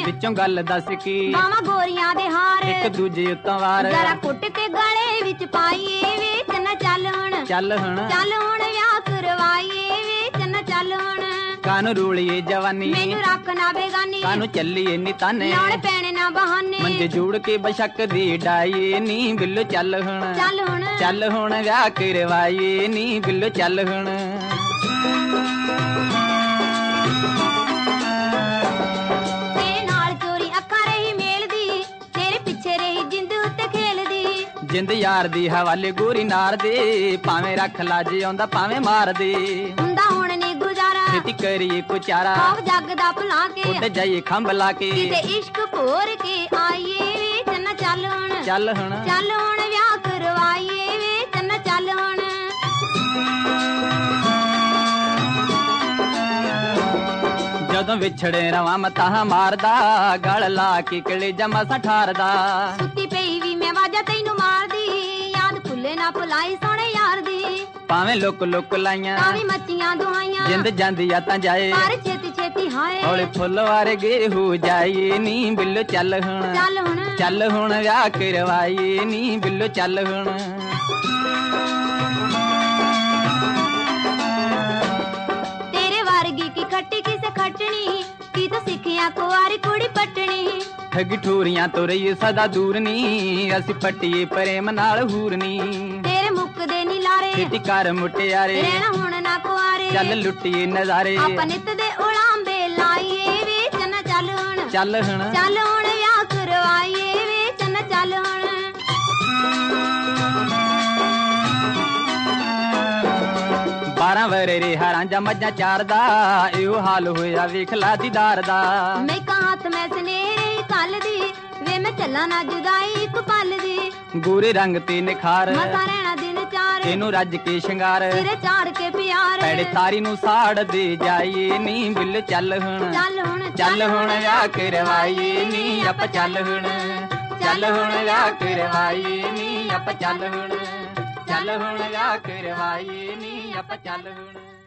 ਵਿੱਚੋਂ ਗੱਲ ਦੱਸ ਕੀ ਬਾਵਾਂ ਗੋਰੀਆਂ ਦੇ ਹਾਰ ਇੱਕ ਦੂਜੇ ਉੱਤੋਂ ਵਾਰ ਜ਼ਰਾ ਕੁੱਟ ਕੇ ਗਲੇ ਵਿੱਚ ਪਾਈਏ ਵੇ ਚੰਨਾ ਚੱਲ ਹੁਣ ਚੱਲ ਹੁਣ ਵਿਆਹ ਕਰਵਾਈਏ ਵੇ ਚੰਨਾ ਚੱਲ ਹੁਣ ਕਾਨੂੰ ਰੂਲੀਏ ਜਵਾਨੀ ਮੈਨੂੰ ਰੱਖ ਨਾ ਬੇਗਾਨੀ ਕਾਨੂੰ ਚੱਲੀਏ ਨੀ ਤਾਨੇ ਲਾਉਣ ਪੈਣੇ ਨਾ ਬਹਾਨੇ ਮੰਜੇ ਜੋੜ ਕੇ ਬਸ਼ੱਕ ਦੀ ਡਾਈਏ ਨੀ ਬਿੱਲੋ ਚੱਲ ਹੁਣ ਵਿਆਹ ਕਰਵਾਈਏ ਨੀ ਬਿੱਲੋ ਚੱਲ ਹੁਣ ਤੇਰੇ ਨਾਲ ਚੋਰੀ ਅੱਖਾਂ ਰਹੀ ਮੇਲਦੀ ਤੇਰੇ ਪਿੱਛੇ ਰਹੀ ਜਿੰਦ ਉੱਤੇ ਖੇਲਦੀ ਜਿੰਦ ਯਾਰ ਦੀ ਹਵਾਲੇ ਗੋਰੀ ਨਾਰ ਦੇ ਭਾਵੇਂ ਰੱਖ ਲਾਜੇ ਆਉਂਦਾ ਭਾਵੇਂ ਮਾਰ ਦੇ ਹੁੰਦਾ ਹੁਣ ਨੀ ਗੁਜ਼ਾਰਾ ਛੇਤੀ ਕਰੀਏ ਕੁਚਾਰਾ ਖਾਬ ਜੱਗ ਦਾ ਭੁਲਾ ਕੇ ਉੱਡ ਜਾਈਏ ਖੰਭ ਲਾ ਕੇ ਕਿਤੇ ਇਸ਼ਕ ਭੋਰ ਕੇ ਆਈਏ ਵੇ ਚੰਨਾ ਚੱਲ ਹੁਣ ਵਿਆਹ ਕਰਵਾਈਏ ਵੇ ਚੰਨਾ ਚੱਲ ਹੁਣ ਜਦੋਂ ਵਿਛੜੇ ਰਵਾਂ ਮਤਾਂ ਮਾਰਦਾ ਗਲ ਲਾ ਕੇ ਕਲੇਜਾ ਮਸਾਂ ਠਾਰਦਾ ਸੁੱਤੀ ਪਈ ਵੀ ਮੈਂ ਵਾਜਾ ਤੈਨੂੰ ਮਾਰਦੀ ਯਾਦ ਭੁੱਲੇ ਨਾ ਭੁਲਾਈ ਸੋਹਣੇ ਯਾਰ ਦੀ ਭਾਵੇਂ ਲੁੱਕ ਲਾਈਆਂ ਕਾਵੀ ਮੱਚੀਆਂ ਦੁਆਈਆਂ ਜਿੰਦ ਜਾਂਦੀ ਆ ਤਾਂ ਜਾਏ ਪਰ ਛੇਤੀ ਛੇਤੀ ਹਾਏ ਹੌਲੇ ਫੁੱਲ ਵਾਰਗੇ ਹੋ ਜਾਈਏ ਨੀ ਬਿੱਲੋ ਚੱਲ ਹੁਣ ਵਿਆਹ ਕਰਵਾਈਏ ਨੀ ਬਿੱਲੋ ਚੱਲ ਹੁਣ ਤੇਰੇ ਵਰਗੀ ਕੀ ਖੱਟੀ ਕਿਸੇ ਖੱਟਣੀ ਕੀ ਤਾਂ ਸਿੱਖਿਆ ਕੁਆਰੀ ਕੁੜੀ ਪਟਣੀ ਠੱਗੀ ਠੋਰੀਆਂ ਤੋਂ ਰਹੀਏ ਸਦਾ ਦੂਰ ਨੀ ਅਸੀਂ ਪੱਟੀਏ ਪ੍ਰੇਮ ਨਾਲ ਹੂਰਨੀ ਤੇਰੇ ਮੁੱਕਦੇ ਨੀ ਲਾਰੇ ਛੇਤੀ ਕਰ ਮੁਟਿਆਰੇ ਰਹਿਣਾ ਹੁਣ ਨਾ ਕੁਆਰੇ ਚੱਲ ਲੁੱਟੀਏ ਨਜ਼ਾਰੇ ਆਪਾਂ ਨਿੱਤ ਦੇ ਉਲਾਂਬੇ ਲਾਈਏ ਵੇ ਚੰਨਾ ਚੱਲ ਹੁਣ ਵਿਆਹ ਕਰਵਾਈਏ ਵੇ ਚੰਨਾ ਚੱਲ ਹੁਣ 12 ਵਰੇ ਰਿਹਾ ਰਾਂਝਾ ਮੱਝਾਂ ਚਾਰਦਾ ਇਹੋ ਹਾਲ ਹੋਇਆ ਵੇਖ ਲਾ ਦੀਦਾਰ ਦਾ ਮੈਂ ਕਾਤ ਮੈਂ ਸਨੇਰੇ ਕੱਲ ਦੀ ਵੇ ਮੈਂ ਚੱਲਾਂ ਨਾ ਜੁਦਾਈ ਇੱਕ ਪਲ ਦੀ ਗੋਰੇ ਰੰਗ ਤੇ ਨਿਖਾਰ ਮਸਾ ਰਹਿਣਾ ਦਿਨ ਚਾਰ ਤੈਨੂੰ ਰੱਜ ਕੇ ਸ਼ਿੰਗਾਰ ਤੇਰੇ ਚਾੜ ਕੇ ਪਿਆਰ ਪੈੜੇ ਤਾਰੀ ਨੂੰ ਸਾੜ ਦੇ ਜਾਈਏ ਨੀ ਬਿੱਲ ਚੱਲ ਹੁਣ ਵਿਆਹ ਕਰਵਾਈਏ ਨੀ ਆਪਾਂ ਚੱਲ ਹੁਣ ਵਿਆਹ ਕਰਵਾਈਏ ਨੀ ਆਪਾਂ ਚੱਲ ਹੁਣ ਵਿਆਹ ਕਰਵਾਈਏ ਨੀ ਆਪਾਂ ਚੱਲ ਹੁਣ